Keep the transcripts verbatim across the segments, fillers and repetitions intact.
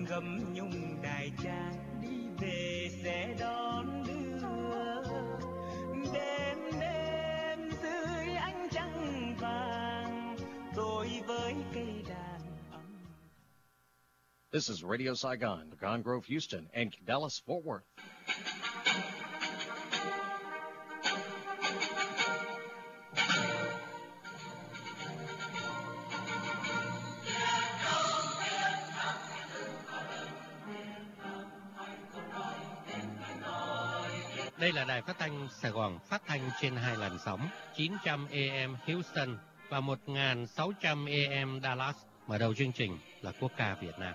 ngâm nhung đài trang đi về sẽ đón đưa. Đêm đêm dưới ánh trăng vàng tôi với cây đàn ấm. This is Radio Saigon, Pecan Grove, Houston, and Dallas, Fort Worth. Đây là đài phát thanh Sài Gòn, phát thanh trên hai làn sóng chín trăm A M Houston và một nghìn sáu trăm A M Dallas. Mở đầu chương trình là quốc ca Việt Nam.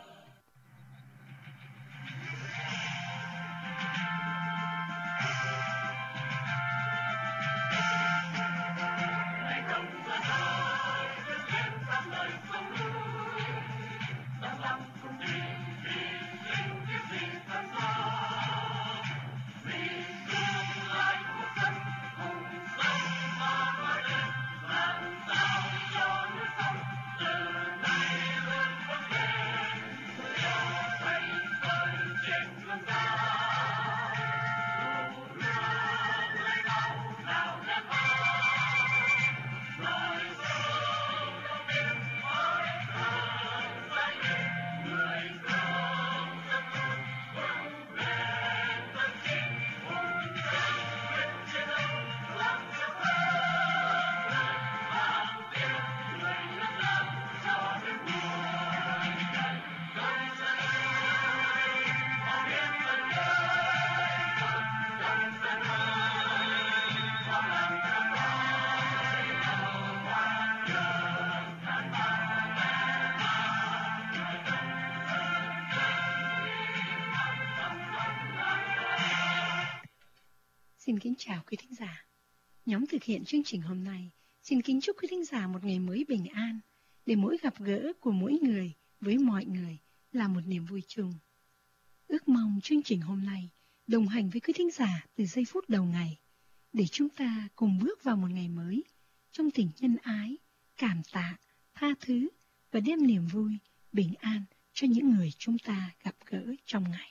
Xin kính chào quý thính giả. Nhóm thực hiện chương trình hôm nay xin kính chúc quý thính giả một ngày mới bình an, để mỗi gặp gỡ của mỗi người với mọi người là một niềm vui chung. Ước mong chương trình hôm nay đồng hành với quý thính giả từ giây phút đầu ngày, để chúng ta cùng bước vào một ngày mới trong tình nhân ái, cảm tạ, tha thứ và đem niềm vui, bình an cho những người chúng ta gặp gỡ trong ngày.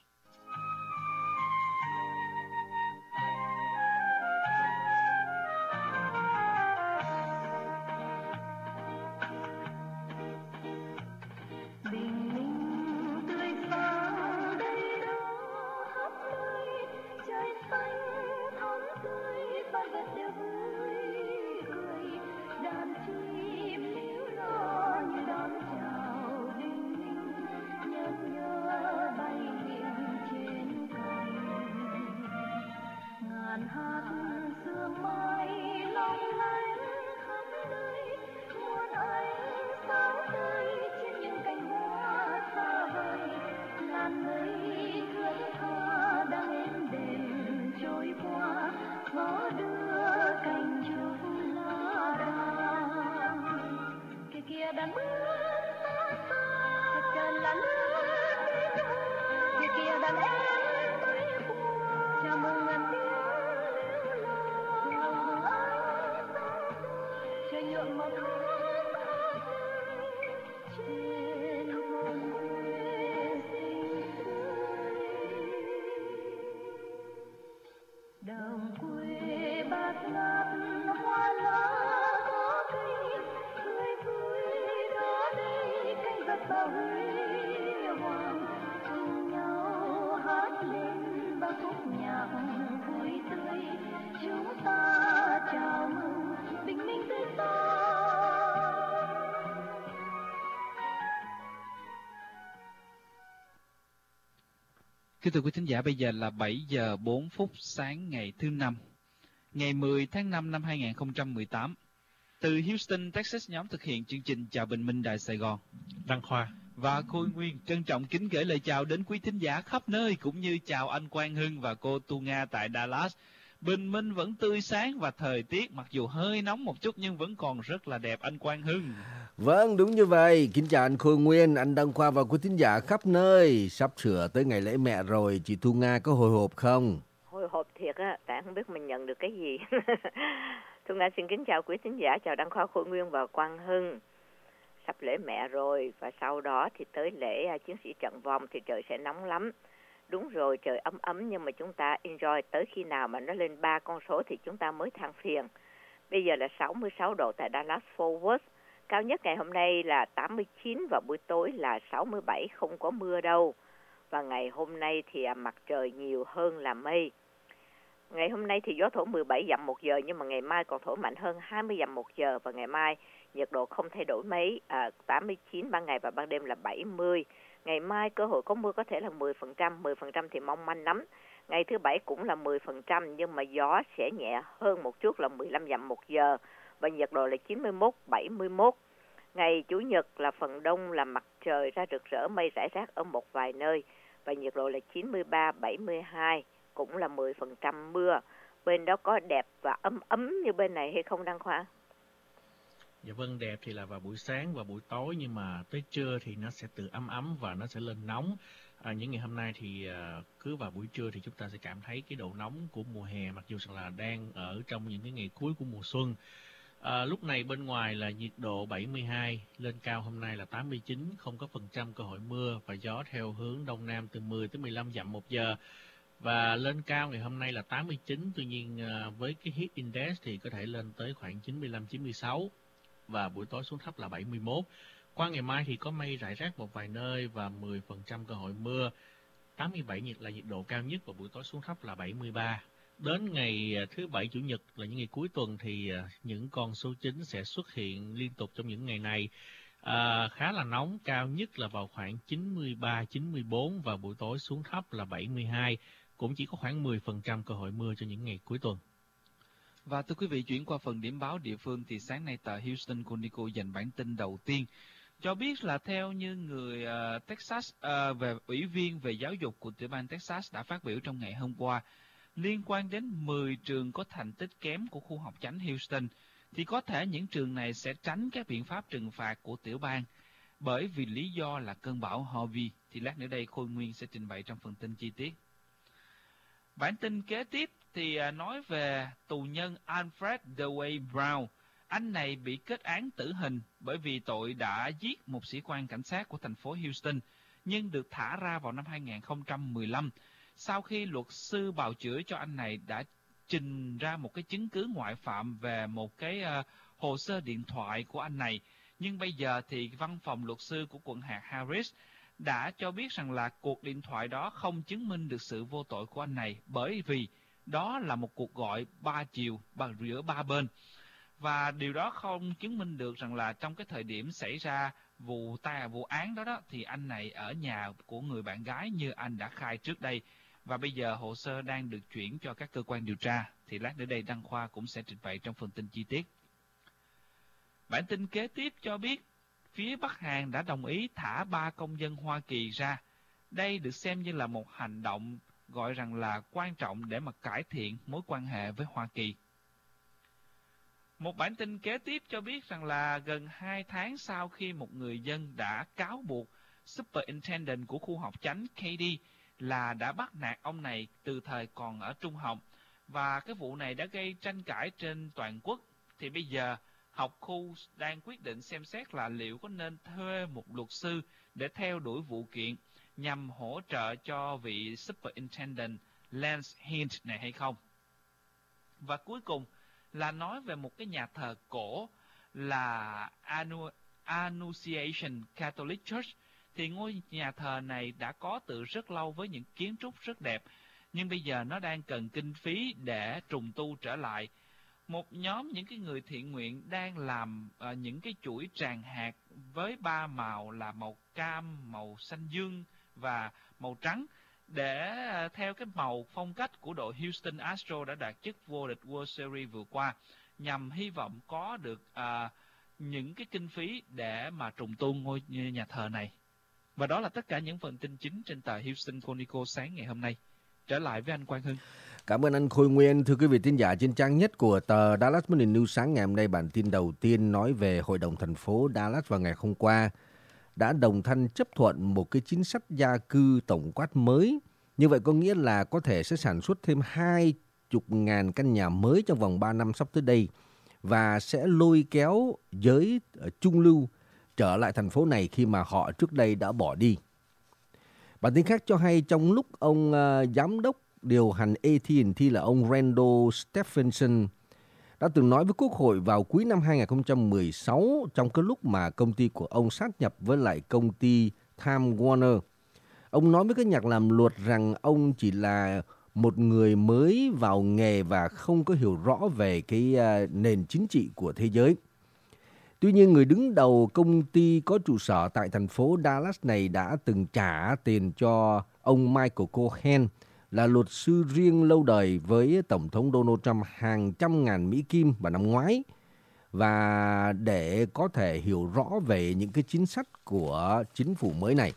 Kính thưa quý thính giả, bây giờ là bảy giờ bốn phút sáng ngày thứ năm, ngày mười tháng năm năm hai nghìn không trăm mười tám. Từ Houston, Texas, nhóm thực hiện chương trình Chào Bình Minh Đài Sài Gòn, Đăng Khoa và Khôi Nguyên trân trọng kính gửi lời chào đến quý thính giả khắp nơi, cũng như chào anh Quang Hưng và cô Tu Nga tại Dallas. Bình minh vẫn tươi sáng và thời tiết mặc dù hơi nóng một chút nhưng vẫn còn rất là đẹp, anh Quang Hưng. Vâng, đúng như vậy. Kính chào anh Khôi Nguyên, anh Đăng Khoa và quý thính giả khắp nơi. Sắp sửa tới ngày lễ mẹ rồi, chị Thu Nga có hồi hộp không? Hồi hộp thiệt á, tại không biết mình nhận được cái gì. Thu Nga xin kính chào quý thính giả, chào Đăng Khoa, Khôi Nguyên và Quang Hưng. sắp lễ mẹ rồi, và sau đó thì tới lễ uh, chiến sĩ trận vong thì trời sẽ nóng lắm. Đúng rồi, trời ấm ấm, nhưng mà chúng ta enjoy tới khi nào mà nó lên ba con số thì chúng ta mới than phiền. Bây giờ là sáu mươi sáu độ tại Dallas Fort Worth. Cao nhất ngày hôm nay là tám mươi chín và buổi tối là sáu mươi bảy, không có mưa đâu. Và ngày hôm nay thì mặt trời nhiều hơn là mây. Ngày hôm nay thì gió thổi mười bảy dặm một giờ, nhưng mà ngày mai còn thổi mạnh hơn hai mươi dặm một giờ. Và ngày mai nhiệt độ không thay đổi mấy, à, tám mươi chín ban ngày và ban đêm là bảy mươi. Ngày mai cơ hội có mưa có thể là mười phần trăm, mười phần trăm thì mong manh lắm. Ngày thứ bảy cũng là mười phần trăm, nhưng mà gió sẽ nhẹ hơn một chút là mười lăm dặm một giờ. Và nhiệt độ là chín mươi mốt, bảy mươi mốt. Ngày Chủ nhật là phần đông là mặt trời ra rực rỡ, mây rải rác ở một vài nơi. Và nhiệt độ là chín mươi ba, bảy mươi hai, cũng là mười phần trăm mưa. Bên đó có đẹp và ấm ấm như bên này hay không Đăng Khoa? Dạ vâng, đẹp thì là vào buổi sáng và buổi tối, nhưng mà tới trưa thì nó sẽ tự ấm ấm và nó sẽ lên nóng. À, những ngày hôm nay thì à, cứ vào buổi trưa thì chúng ta sẽ cảm thấy cái độ nóng của mùa hè, mặc dù rằng là đang ở trong những cái ngày cuối của mùa xuân. À, lúc này bên ngoài là nhiệt độ bảy mươi hai, lên cao hôm nay là tám mươi chín, không có phần trăm cơ hội mưa và gió theo hướng đông nam từ mười tới mười lăm dặm một giờ. Và lên cao ngày hôm nay là tám mươi chín, tuy nhiên à, với cái heat index thì có thể lên tới khoảng chín mươi lăm, chín mươi sáu. Và buổi tối xuống thấp là bảy mươi mốt. Qua ngày mai thì có mây rải rác một vài nơi và mười phần trăm cơ hội mưa. tám mươi bảy nhiệt là nhiệt độ cao nhất và buổi tối xuống thấp là bảy mươi ba. Đến ngày thứ Bảy, Chủ nhật là những ngày cuối tuần thì những con số chính sẽ xuất hiện liên tục trong những ngày này. À, khá là nóng, cao nhất là vào khoảng chín mươi ba, chín mươi bốn và buổi tối xuống thấp là bảy mươi hai. Cũng chỉ có khoảng mười phần trăm cơ hội mưa cho những ngày cuối tuần. Và thưa quý vị, chuyển qua phần điểm báo địa phương thì sáng nay tờ Houston Chronicle dành bản tin đầu tiên cho biết là theo như người uh, Texas uh, về ủy viên về giáo dục của tiểu bang Texas đã phát biểu trong ngày hôm qua liên quan đến mười trường có thành tích kém của khu học chánh Houston, thì có thể những trường này sẽ tránh các biện pháp trừng phạt của tiểu bang bởi vì lý do là cơn bão Harvey. Thì lát nữa đây Khôi Nguyên sẽ trình bày trong phần tin chi tiết. Bản tin kế tiếp thì nói về tù nhân Alfred Dewey Brown. Anh này bị kết án tử hình bởi vì tội đã giết một sĩ quan cảnh sát của thành phố Houston, nhưng được thả ra vào năm hai nghìn không trăm mười lăm sau khi luật sư bào chữa cho anh này đã trình ra một cái chứng cứ ngoại phạm về một cái uh, hồ sơ điện thoại của anh này. Nhưng bây giờ thì văn phòng luật sư của quận hạt Harris đã cho biết rằng là cuộc điện thoại đó không chứng minh được sự vô tội của anh này, bởi vì đó là một cuộc gọi ba chiều giữa ba bên. Và điều đó không chứng minh được rằng là trong cái thời điểm xảy ra vụ tai vụ án đó đó thì anh này ở nhà của người bạn gái như anh đã khai trước đây. Và bây giờ hồ sơ đang được chuyển cho các cơ quan điều tra. Thì lát nữa đây Đăng Khoa cũng sẽ trình bày trong phần tin chi tiết. Bản tin kế tiếp cho biết phía Bắc Hàn đã đồng ý thả ba công dân Hoa Kỳ ra. Đây được xem như là một hành động gọi rằng là quan trọng để mà cải thiện mối quan hệ với Hoa Kỳ. Một bản tin kế tiếp cho biết rằng là gần hai tháng sau khi một người dân đã cáo buộc Superintendent của khu học chánh Katie là đã bắt nạt ông này từ thời còn ở trung học, và cái vụ này đã gây tranh cãi trên toàn quốc, thì bây giờ học khu đang quyết định xem xét là liệu có nên thuê một luật sư để theo đuổi vụ kiện nhằm hỗ trợ cho vị Superintendent Lance Hint này hay không. Và cuối cùng là nói về một cái nhà thờ cổ là Annunciation Catholic Church. Thì ngôi nhà thờ này đã có từ rất lâu với những kiến trúc rất đẹp, nhưng bây giờ nó đang cần kinh phí để trùng tu trở lại. Một nhóm những cái người thiện nguyện đang làm uh, những cái chuỗi tràng hạt với ba màu là màu cam, màu xanh dương và màu trắng, để uh, theo cái màu phong cách của đội Houston Astros đã đạt chức vô địch World Series vừa qua, nhằm hy vọng có được uh, những cái kinh phí để mà trùng tu ngôi nhà thờ này. Và đó là tất cả những phần tin chính trên tờ Houston Chronicle sáng ngày hôm nay. Trở lại với anh Quang Hưng. Cảm ơn anh Khôi Nguyên. Thưa quý vị thính giả, trên trang nhất của tờ Dallas Morning News sáng ngày hôm nay, bản tin đầu tiên nói về Hội đồng thành phố Dallas vào ngày hôm qua đã đồng thanh chấp thuận một cái chính sách gia cư tổng quát mới. Như vậy có nghĩa là có thể sẽ sản xuất thêm hai mươi nghìn căn nhà mới trong vòng ba năm sắp tới đây, và sẽ lôi kéo giới trung lưu trở lại thành phố này khi mà họ trước đây đã bỏ đi. Bản tin khác cho hay trong lúc ông uh, giám đốc điều hành a tê and tê là ông Randall Stephenson đã từng nói với Quốc hội vào cuối năm hai không một sáu trong cái lúc mà công ty của ông sát nhập với lại công ty Time Warner. Ông nói với các nhà làm luật rằng ông chỉ là một người mới vào nghề và không có hiểu rõ về cái uh, nền chính trị của thế giới. Tuy nhiên, người đứng đầu công ty có trụ sở tại thành phố Dallas này đã từng trả tiền cho ông Michael Cohen, là luật sư riêng lâu đời với Tổng thống Donald Trump hàng trăm ngàn Mỹ Kim vào năm ngoái, và để có thể hiểu rõ về những cái chính sách của chính phủ mới này.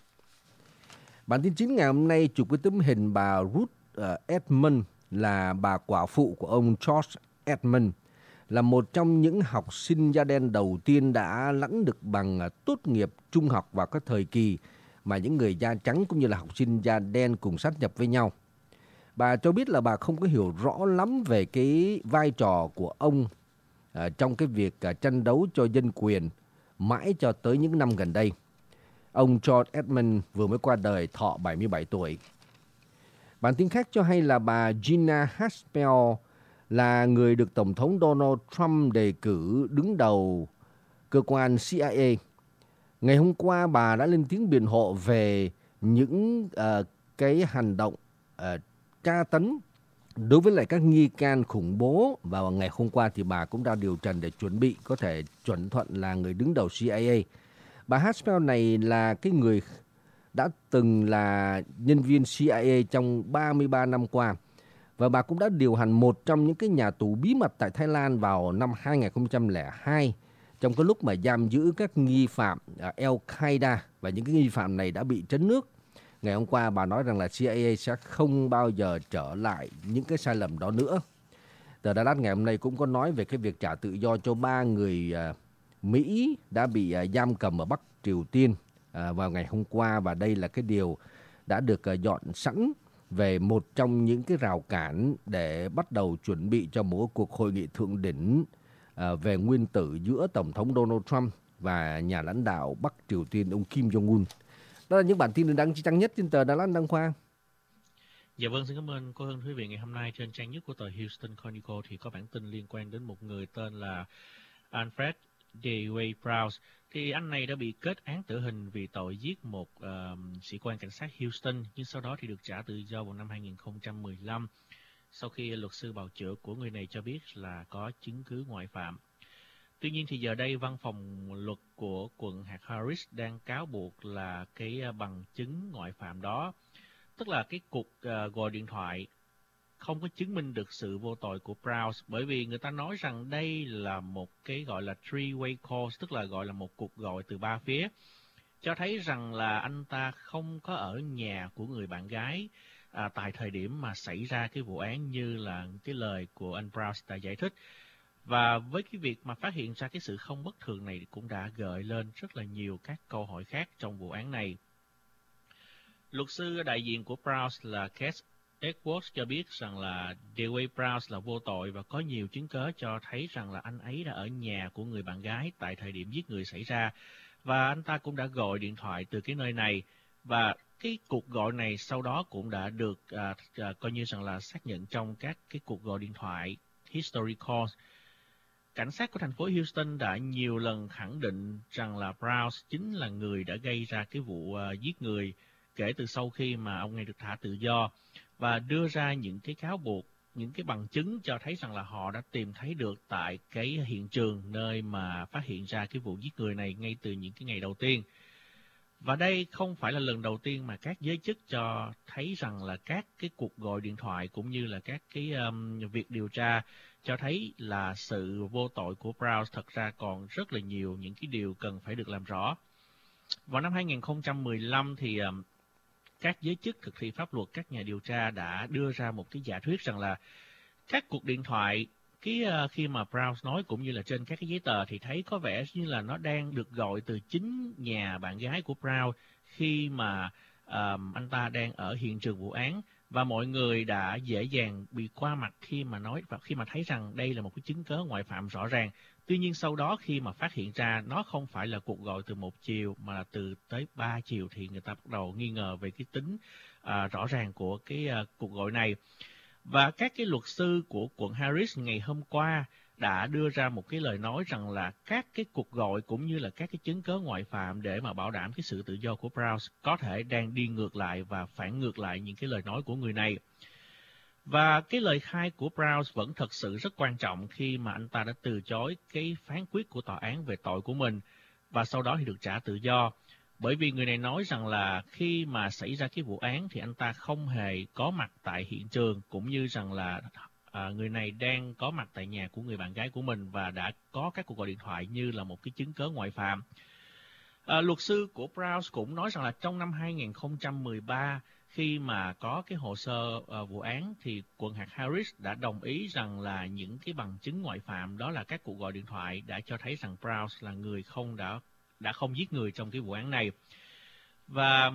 Bản tin chính ngày hôm nay chụp cái tấm hình bà Ruth uh, Edmond, là bà quả phụ của ông George Edmond, là một trong những học sinh da đen đầu tiên đã lãnh được bằng tốt nghiệp trung học vào các thời kỳ mà những người da trắng cũng như là học sinh da đen cùng sát nhập với nhau. Bà cho biết là bà không có hiểu rõ lắm về cái vai trò của ông uh, trong cái việc uh, tranh đấu cho dân quyền mãi cho tới những năm gần đây. Ông George Edmond vừa mới qua đời thọ bảy mươi bảy tuổi. Bản tin khác cho hay là bà Gina Haspel là người được Tổng thống Donald Trump đề cử đứng đầu cơ quan C I A. Ngày hôm qua, bà đã lên tiếng biện hộ về những uh, cái hành động uh, tra tấn đối với lại các nghi can khủng bố. Và vào ngày hôm qua thì bà cũng đã điều trần để chuẩn bị có thể chuẩn thuận là người đứng đầu C I A. Bà Haspel này là cái người đã từng là nhân viên C I A trong ba mươi ba năm qua. Và bà cũng đã điều hành một trong những cái nhà tù bí mật tại Thái Lan vào năm hai không không hai, trong cái lúc mà giam giữ các nghi phạm Al-Qaeda, và những cái nghi phạm này đã bị trấn nước. Ngày hôm qua bà nói rằng là C I A sẽ không bao giờ trở lại những cái sai lầm đó nữa. Tờ Dallas ngày hôm nay cũng có nói về cái việc trả tự do cho ba người Mỹ đã bị giam cầm ở Bắc Triều Tiên vào ngày hôm qua, và đây là cái điều đã được dọn sẵn về một trong những cái rào cản để bắt đầu chuẩn bị cho một cuộc hội nghị thượng đỉnh về nguyên tử giữa Tổng thống Donald Trump và nhà lãnh đạo Bắc Triều Tiên ông Kim Jong-un. Đó là những bản tin đáng chú ý nhất trên tờ Dallas Đăng Khoa. Dạ vâng, xin cảm ơn cô Hân. Quý vị, ngày hôm nay trên trang nhất của tờ Houston Chronicle thì có bản tin liên quan đến một người tên là Alfred Dewey Brown. Thì anh này đã bị kết án tử hình vì tội giết một uh, sĩ quan cảnh sát Houston, nhưng sau đó thì được trả tự do vào năm hai không một lăm sau khi luật sư bào chữa của người này cho biết là có chứng cứ ngoại phạm. Tuy nhiên thì giờ đây văn phòng luật của quận hạt Harris đang cáo buộc là cái bằng chứng ngoại phạm đó, tức là cái cuộc uh, gọi điện thoại không có chứng minh được sự vô tội của Brown, bởi vì người ta nói rằng đây là một cái gọi là three-way call, tức là gọi là một cuộc gọi từ ba phía, cho thấy rằng là anh ta không có ở nhà của người bạn gái à, tại thời điểm mà xảy ra cái vụ án như là cái lời của anh Brown đã giải thích. Và với cái việc mà phát hiện ra cái sự không bất thường này cũng đã gợi lên rất là nhiều các câu hỏi khác trong vụ án này. Luật sư đại diện của Brown là Cass Edwards cho biết rằng là Dewey Brown là vô tội và có nhiều chứng cớ cho thấy rằng là anh ấy đã ở nhà của người bạn gái tại thời điểm giết người xảy ra, và anh ta cũng đã gọi điện thoại từ cái nơi này, và cái cuộc gọi này sau đó cũng đã được à, à, coi như rằng là xác nhận trong các cái cuộc gọi điện thoại history calls. Cảnh sát của thành phố Houston đã nhiều lần khẳng định rằng là Brown chính là người đã gây ra cái vụ uh, giết người kể từ sau khi mà ông này được thả tự do, và đưa ra những cái cáo buộc, những cái bằng chứng cho thấy rằng là họ đã tìm thấy được tại cái hiện trường nơi mà phát hiện ra cái vụ giết người này ngay từ những cái ngày đầu tiên. Và đây không phải là lần đầu tiên mà các giới chức cho thấy rằng là các cái cuộc gọi điện thoại cũng như là các cái um, việc điều tra cho thấy là sự vô tội của Brown thật ra còn rất là nhiều những cái điều cần phải được làm rõ. Vào năm hai không một lăm thì um, các giới chức thực thi pháp luật, các nhà điều tra đã đưa ra một cái giả thuyết rằng là các cuộc điện thoại cái uh, khi mà Brown nói cũng như là trên các cái giấy tờ thì thấy có vẻ như là nó đang được gọi từ chính nhà bạn gái của Brown khi mà à, anh ta đang ở hiện trường vụ án và mọi người đã dễ dàng bị qua mặt khi mà nói và khi mà thấy rằng đây là một cái chứng cớ ngoại phạm rõ ràng. Tuy nhiên sau đó khi mà phát hiện ra nó không phải là cuộc gọi từ một chiều mà là từ tới ba chiều thì người ta bắt đầu nghi ngờ về cái tính à, rõ ràng của cái à, cuộc gọi này. Và các cái luật sư của quận Harris ngày hôm qua đã đưa ra một cái lời nói rằng là các cái cuộc gọi cũng như là các cái chứng cớ ngoại phạm để mà bảo đảm cái sự tự do của Browse có thể đang đi ngược lại và phản ngược lại những cái lời nói của người này. Và cái lời khai của Browse vẫn thật sự rất quan trọng khi mà anh ta đã từ chối cái phán quyết của tòa án về tội của mình và sau đó thì được trả tự do. Bởi vì người này nói rằng là khi mà xảy ra cái vụ án thì anh ta không hề có mặt tại hiện trường, cũng như rằng là à, người này đang có mặt tại nhà của người bạn gái của mình và đã có các cuộc gọi điện thoại như là một cái chứng cớ ngoại phạm. À, luật sư của Browse cũng nói rằng là trong năm hai nghìn không trăm mười ba, khi mà có cái hồ sơ uh, vụ án thì quận hạt Harris đã đồng ý rằng là những cái bằng chứng ngoại phạm đó là các cuộc gọi điện thoại đã cho thấy rằng Browse là người không đã đã không giết người trong cái vụ án này. Và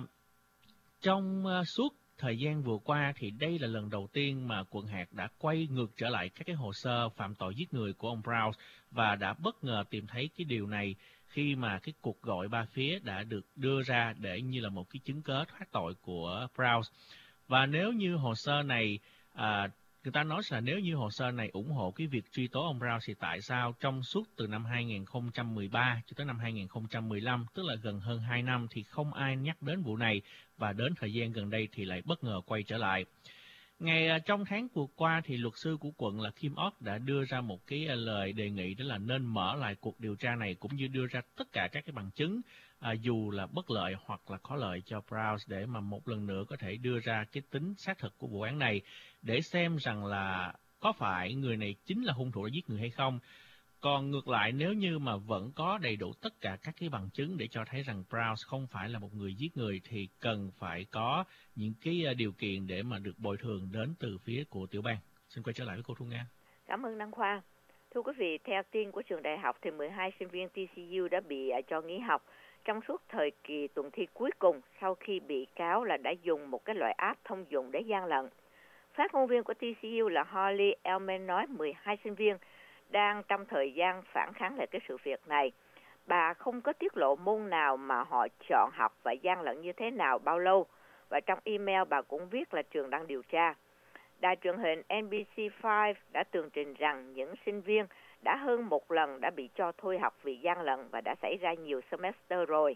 trong uh, suốt thời gian vừa qua thì đây là lần đầu tiên mà quận hạt đã quay ngược trở lại các cái hồ sơ phạm tội giết người của ông Browse và đã bất ngờ tìm thấy cái điều này khi mà cái cuộc gọi ba phía đã được đưa ra để như là một cái chứng cớ thoát tội của Browse. Và nếu như hồ sơ này, à, người ta nói là nếu như hồ sơ này ủng hộ cái việc truy tố ông Browse thì tại sao trong suốt từ năm hai nghìn không trăm mười ba cho tới năm hai nghìn không trăm mười lăm, tức là gần hơn hai năm thì không ai nhắc đến vụ này và đến thời gian gần đây thì lại bất ngờ quay trở lại. Ngày trong tháng vừa qua thì luật sư của quận là Kim Ott đã đưa ra một cái lời đề nghị đó là nên mở lại cuộc điều tra này cũng như đưa ra tất cả các cái bằng chứng à, dù là bất lợi hoặc là có lợi cho Browse để mà một lần nữa có thể đưa ra cái tính xác thực của vụ án này để xem rằng là có phải người này chính là hung thủ đã giết người hay không. Còn ngược lại nếu như mà vẫn có đầy đủ tất cả các cái bằng chứng để cho thấy rằng Browse không phải là một người giết người thì cần phải có những cái điều kiện để mà được bồi thường đến từ phía của tiểu bang. Xin quay trở lại với cô Thu Nga. Cảm ơn Đăng Khoa. Thưa quý vị, theo tin của trường đại học thì mười hai sinh viên tê xê u đã bị cho nghỉ học trong suốt thời kỳ tuần thi cuối cùng sau khi bị cáo là đã dùng một cái loại app thông dụng để gian lận. Phát ngôn viên của tê xê u là Holly Elman nói mười hai sinh viên đang trong thời gian phản kháng lại cái sự việc này. Bà không có tiết lộ môn nào mà họ chọn học và gian lận như thế nào bao lâu. Và trong email bà cũng viết là trường đang điều tra. Đài truyền hình en bê xê năm đã tường trình rằng những sinh viên đã hơn một lần đã bị cho thôi học vì gian lận và đã xảy ra nhiều semester rồi.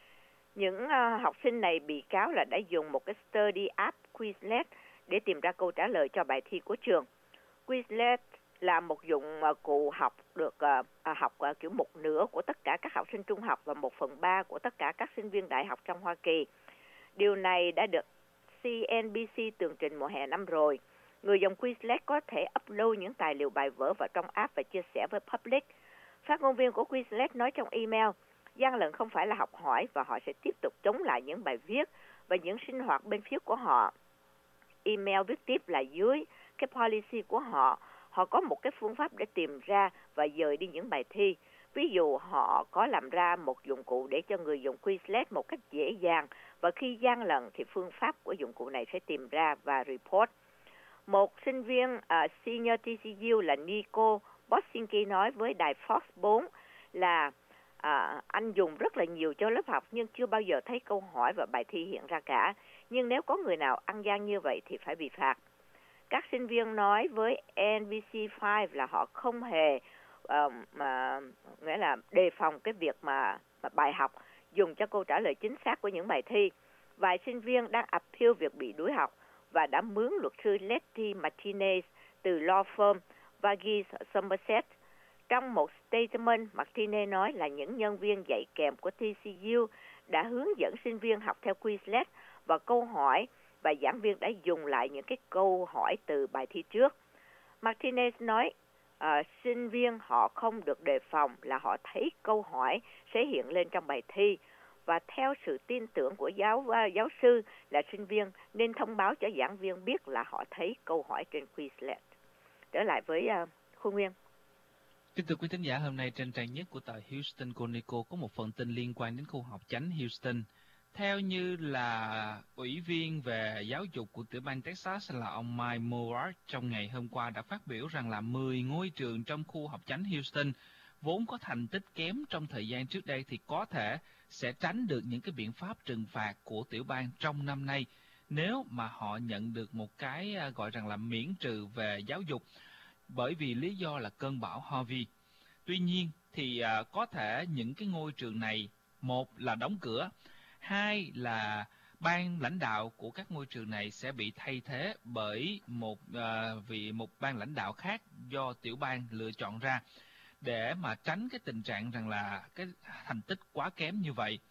Những uh, học sinh này bị cáo là đã dùng một cái study app Quizlet để tìm ra câu trả lời cho bài thi của trường. Quizlet là một dụng uh, cụ học được uh, uh, học uh, kiểu một nửa của tất cả các học sinh trung học và một phần ba của tất cả các sinh viên đại học trong Hoa Kỳ. Điều này đã được xê en bê xê tường trình mùa hè năm rồi. Người dùng Quizlet có thể upload những tài liệu bài vở vào trong app và chia sẻ với public. Phát ngôn viên của Quizlet nói trong email, gian lận không phải là học hỏi và họ sẽ tiếp tục chống lại những bài viết và những sinh hoạt bên phía của họ. Email viết tiếp là dưới cái policy của họ, họ có một cái phương pháp để tìm ra và dời đi những bài thi. Ví dụ họ có làm ra một dụng cụ để cho người dùng Quizlet một cách dễ dàng và khi gian lận thì phương pháp của dụng cụ này sẽ tìm ra và report. Một sinh viên uh, senior tê xê u là Nico Bosinski nói với đài Fox bốn là uh, anh dùng rất là nhiều cho lớp học nhưng chưa bao giờ thấy câu hỏi và bài thi hiện ra cả. Nhưng nếu có người nào ăn gian như vậy thì phải bị phạt. Các sinh viên nói với en bê xê năm là họ không hề uh, mà, nghĩa là đề phòng cái việc mà, mà bài học dùng cho câu trả lời chính xác của những bài thi. Vài sinh viên đang appeal việc bị đuổi học và đã mướn luật sư Letty Martinez từ law firm Varghese Somerset. Trong một statement, Martinez nói là những nhân viên dạy kèm của tê xê u đã hướng dẫn sinh viên học theo Quizlet và câu hỏi và giảng viên đã dùng lại những cái câu hỏi từ bài thi trước. Martinez nói uh, sinh viên họ không được đề phòng là họ thấy câu hỏi sẽ hiện lên trong bài thi. Và theo sự tin tưởng của giáo uh, giáo sư là sinh viên nên thông báo cho giảng viên biết là họ thấy câu hỏi trên Quizlet. Trở lại với uh, Khu Nguyên. Kính thưa quý thính giả, hôm nay trên trang nhất của tờ Houston Chronicle có một phần tin liên quan đến khu học chánh Houston. Theo như là Ủy viên về giáo dục của tiểu bang Texas là ông Mike Moore trong ngày hôm qua đã phát biểu rằng là mười ngôi trường trong khu học chánh Houston vốn có thành tích kém trong thời gian trước đây thì có thể sẽ tránh được những cái biện pháp trừng phạt của tiểu bang trong năm nay nếu mà họ nhận được một cái gọi rằng là miễn trừ về giáo dục bởi vì lý do là cơn bão Harvey. Tuy nhiên thì uh, có thể những cái ngôi trường này, một là đóng cửa, hai là ban lãnh đạo của các ngôi trường này sẽ bị thay thế bởi một uh, vị một ban lãnh đạo khác do tiểu bang lựa chọn ra để mà tránh cái tình trạng rằng là cái thành tích quá kém như vậy.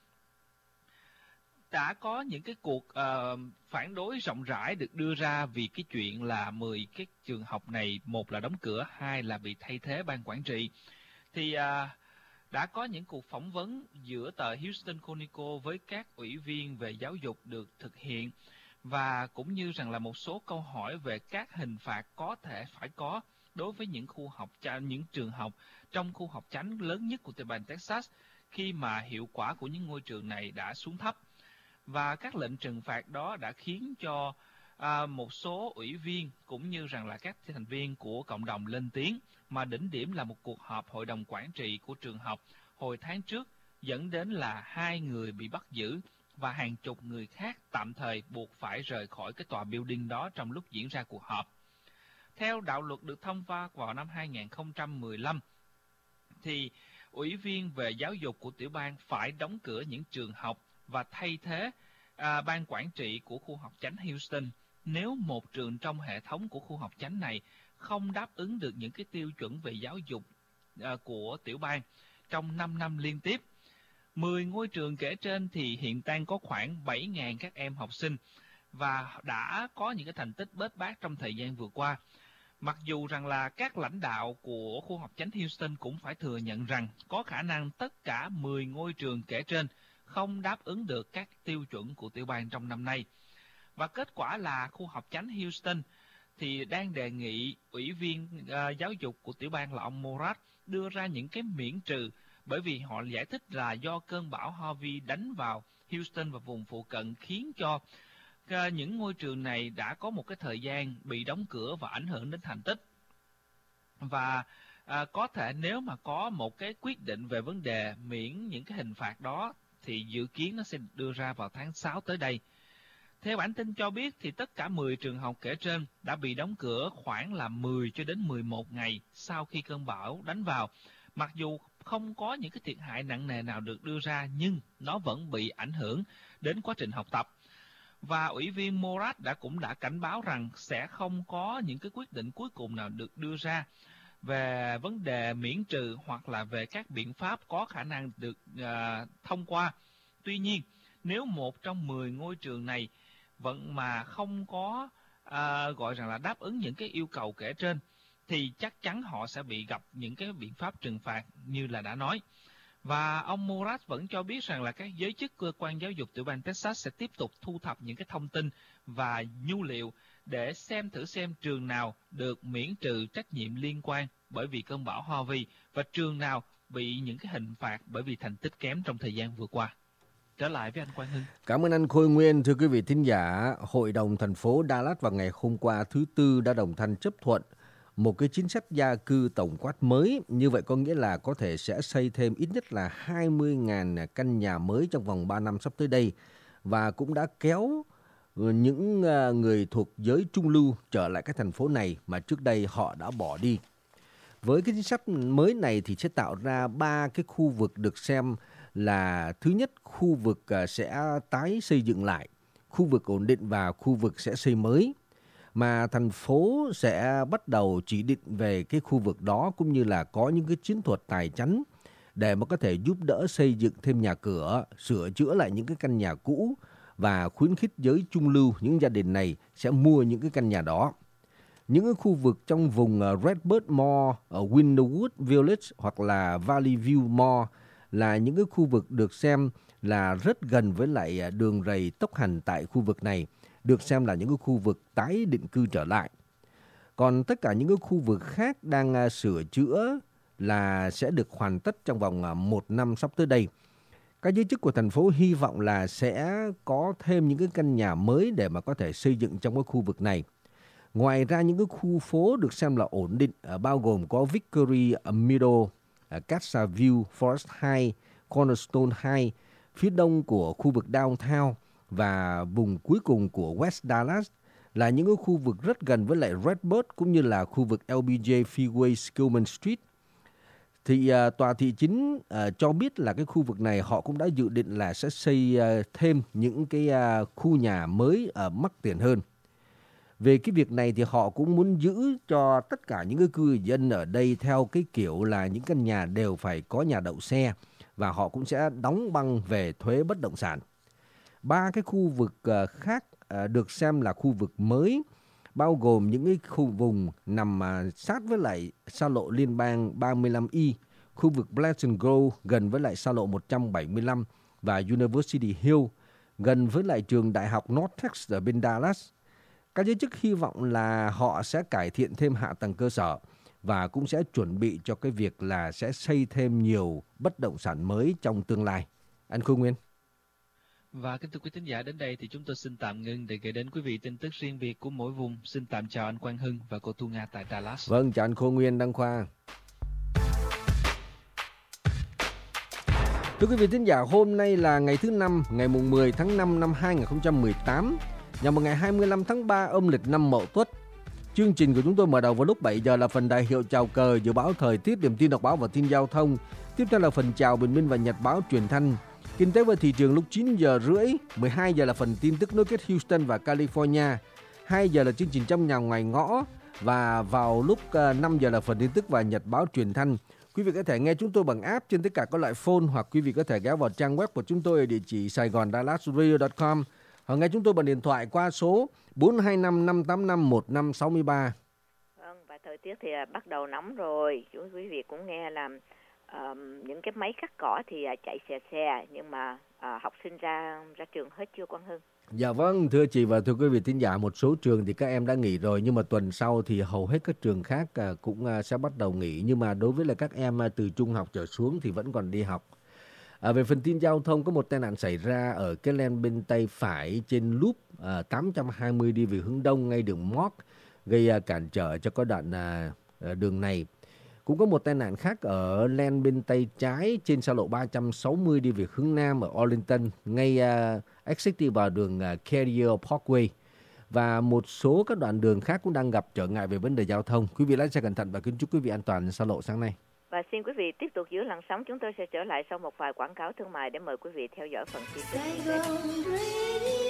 Đã có những cái cuộc uh, phản đối rộng rãi được đưa ra vì cái chuyện là mười cái trường học này, một là đóng cửa, hai là bị thay thế ban quản trị. Thì uh, đã có những cuộc phỏng vấn giữa tờ Houston Chronicle với các ủy viên về giáo dục được thực hiện và cũng như rằng là một số câu hỏi về các hình phạt có thể phải có đối với những khu học những trường học trong khu học chánh lớn nhất của tiểu bang Texas khi mà hiệu quả của những ngôi trường này đã xuống thấp. Và các lệnh trừng phạt đó đã khiến cho à, một số ủy viên cũng như rằng là các thành viên của cộng đồng lên tiếng, mà đỉnh điểm là một cuộc họp hội đồng quản trị của trường học hồi tháng trước dẫn đến là hai người bị bắt giữ và hàng chục người khác tạm thời buộc phải rời khỏi cái tòa building đó trong lúc diễn ra cuộc họp. Theo đạo luật được thông qua vào năm hai nghìn không trăm mười lăm, thì ủy viên về giáo dục của tiểu bang phải đóng cửa những trường học và thay thế à, ban quản trị của khu học chánh Houston nếu một trường trong hệ thống của khu học chánh này không đáp ứng được những cái tiêu chuẩn về giáo dục à, của tiểu bang trong năm năm liên tiếp. mười ngôi trường kể trên thì hiện đang có khoảng bảy nghìn các em học sinh và đã có những cái thành tích bết bát trong thời gian vừa qua. Mặc dù rằng là các lãnh đạo của khu học chánh Houston cũng phải thừa nhận rằng có khả năng tất cả mười ngôi trường kể trên không đáp ứng được các tiêu chuẩn của tiểu bang trong năm nay. Và kết quả là khu học chánh Houston thì đang đề nghị ủy viên uh, giáo dục của tiểu bang là ông Morat đưa ra những cái miễn trừ bởi vì họ giải thích là do cơn bão Harvey đánh vào Houston và vùng phụ cận khiến cho uh, những ngôi trường này đã có một cái thời gian bị đóng cửa và ảnh hưởng đến thành tích. Và à, có thể nếu mà có một cái quyết định về vấn đề miễn những cái hình phạt đó thì dự kiến nó sẽ đưa ra vào tháng sáu tới đây. Theo bản tin cho biết thì tất cả mười trường học kể trên đã bị đóng cửa khoảng là mười cho đến mười một ngày sau khi cơn bão đánh vào. Mặc dù không có những cái thiệt hại nặng nề nào được đưa ra nhưng nó vẫn bị ảnh hưởng đến quá trình học tập. Và ủy viên Morat đã cũng đã cảnh báo rằng sẽ không có những cái quyết định cuối cùng nào được đưa ra về vấn đề miễn trừ hoặc là về các biện pháp có khả năng được uh, thông qua. Tuy nhiên, nếu một trong mười ngôi trường này vẫn mà không có uh, gọi rằng là đáp ứng những cái yêu cầu kể trên, thì chắc chắn họ sẽ bị gặp những cái biện pháp trừng phạt như là đã nói. Và ông Morat vẫn cho biết rằng là các giới chức cơ quan giáo dục tiểu bang Texas sẽ tiếp tục thu thập những cái thông tin và nhu liệu để xem thử xem trường nào được miễn trừ trách nhiệm liên quan bởi vì cơn bão Harvey và trường nào bị những cái hình phạt bởi vì thành tích kém trong thời gian vừa qua. Trở lại với anh Quang Hưng. Cảm ơn anh Khôi Nguyên. Thưa quý vị thính giả, Hội đồng thành phố Dallas vào ngày hôm qua thứ Tư đã đồng thanh chấp thuận một cái chính sách gia cư tổng quát mới. Như vậy có nghĩa là có thể sẽ xây thêm ít nhất là hai mươi nghìn căn nhà mới trong vòng ba năm sắp tới đây, và cũng đã kéo những người thuộc giới trung lưu trở lại cái thành phố này mà trước đây họ đã bỏ đi. Với cái chính sách mới này thì sẽ tạo ra ba cái khu vực được xem là thứ nhất, khu vực sẽ tái xây dựng lại, khu vực ổn định và khu vực sẽ xây mới. Mà thành phố sẽ bắt đầu chỉ định về cái khu vực đó cũng như là có những cái chiến thuật tài chánh để mà có thể giúp đỡ xây dựng thêm nhà cửa, sửa chữa lại những cái căn nhà cũ và khuyến khích giới trung lưu, những gia đình này sẽ mua những cái căn nhà đó. Những cái khu vực trong vùng Redbird Mall ở Windowwood Village hoặc là Valley View Mall là những cái khu vực được xem là rất gần với lại đường ray tốc hành tại khu vực này, được xem là những cái khu vực tái định cư trở lại. Còn tất cả những cái khu vực khác đang uh, sửa chữa là sẽ được hoàn tất trong vòng uh, một năm sắp tới đây. Các giới chức của thành phố hy vọng là sẽ có thêm những cái căn nhà mới để mà có thể xây dựng trong cái khu vực này. Ngoài ra những cái khu phố được xem là ổn định uh, bao gồm có Victory Meadow, uh, Casa View, Forest High, Cornerstone High, phía đông của khu vực Downtown và vùng cuối cùng của West Dallas là những cái khu vực rất gần với lại Redbird cũng như là khu vực L B J Freeway Skillman Street. Thì uh, tòa thị chính uh, cho biết là cái khu vực này họ cũng đã dự định là sẽ xây uh, thêm những cái uh, khu nhà mới uh, mắc tiền hơn. Về cái việc này thì họ cũng muốn giữ cho tất cả những cái cư dân ở đây theo cái kiểu là những căn nhà đều phải có nhà đậu xe và họ cũng sẽ đóng băng về thuế bất động sản. Ba cái khu vực uh, khác uh, được xem là khu vực mới bao gồm những cái khu vùng nằm uh, sát với lại xa lộ liên bang ba mươi lăm E, khu vực Pleasant Grove gần với lại xa lộ một trăm bảy mươi lăm và University Hill gần với lại trường đại học North Texas ở bên Dallas. Các giới chức hy vọng là họ sẽ cải thiện thêm hạ tầng cơ sở và cũng sẽ chuẩn bị cho cái việc là sẽ xây thêm nhiều bất động sản mới trong tương lai. Anh Khôi Nguyên. Và kính thưa quý thính giả, đến đây thì chúng tôi xin tạm ngưng để gửi đến quý vị tin tức riêng biệt của mỗi vùng. Xin tạm chào anh Quang Hưng và cô Thu Nga tại Dallas. Vâng, chào anh Khôi Nguyên, Đăng Khoa. Thưa quý vị thính giả, hôm nay là ngày thứ năm, ngày mười tháng năm năm hai nghìn không trăm mười tám, nhằm vào ngày hai mươi lăm tháng ba âm lịch năm Mậu Tuất. Chương trình của chúng tôi mở đầu vào lúc bảy giờ là phần đại hiệu chào cờ, dự báo thời tiết, điểm tin đọc báo và tin giao thông. Tiếp theo là phần chào bình minh và nhật báo truyền thanh. Kinh tế và thị trường lúc chín giờ rưỡi, mười hai giờ là phần tin tức nối kết Houston và California. hai giờ là chương trình trong nhà ngoài ngõ và vào lúc năm giờ là phần tin tức và nhật báo truyền thanh. Quý vị có thể nghe chúng tôi bằng app trên tất cả các loại phone hoặc quý vị có thể ghé vào trang web của chúng tôi ở địa chỉ saigon dallas radio chấm com hoặc nghe chúng tôi bằng điện thoại qua số bốn hai năm năm tám năm một năm sáu ba. Vâng, và thời tiết thì bắt đầu nóng rồi. Chúng quý vị cũng nghe là uh, những cái máy cắt cỏ thì chạy xe xe nhưng mà uh, học sinh ra ra trường hết chưa Quang Hưng? Dạ vâng, thưa chị và thưa quý vị thính giả, một số trường thì các em đã nghỉ rồi nhưng mà tuần sau thì hầu hết các trường khác cũng sẽ bắt đầu nghỉ, nhưng mà đối với là các em từ trung học trở xuống thì vẫn còn đi học. À, về phần tin giao thông, có một tai nạn xảy ra ở cái lane bên tay phải trên loop à, tám trăm hai mươi đi về hướng đông ngay đường Mork, gây à, cản trở cho có đoạn à, đường này. Cũng có một tai nạn khác ở lane bên tay trái trên xa lộ ba trăm sáu mươi đi về hướng nam ở Arlington, ngay uh, exit đi vào đường uh, Carrier Parkway. Và một số các đoạn đường khác cũng đang gặp trở ngại về vấn đề giao thông. Quý vị lái xe cẩn thận và kính chúc quý vị an toàn xa lộ sáng nay. Và xin quý vị tiếp tục giữ làn sóng, chúng tôi sẽ trở lại sau một vài quảng cáo thương mại để mời quý vị theo dõi phần tin tức.